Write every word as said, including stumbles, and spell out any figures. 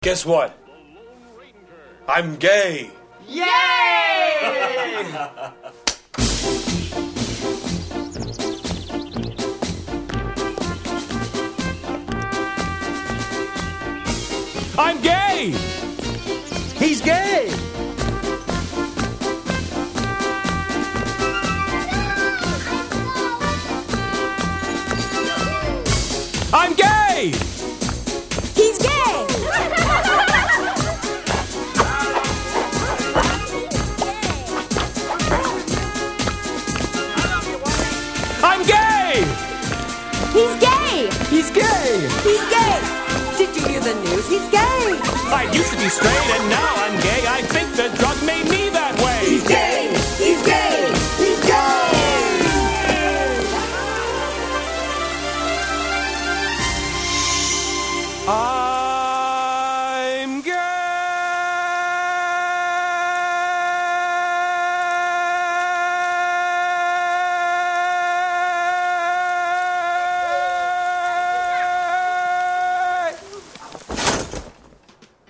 Guess what? I'm gay. Yay! I'm gay! He's gay! I'm gay! He's gay! I'm gay! He's gay! He's gay! He's gay! Did you hear the news? He's gay! I used to be straight and now I'm gay. I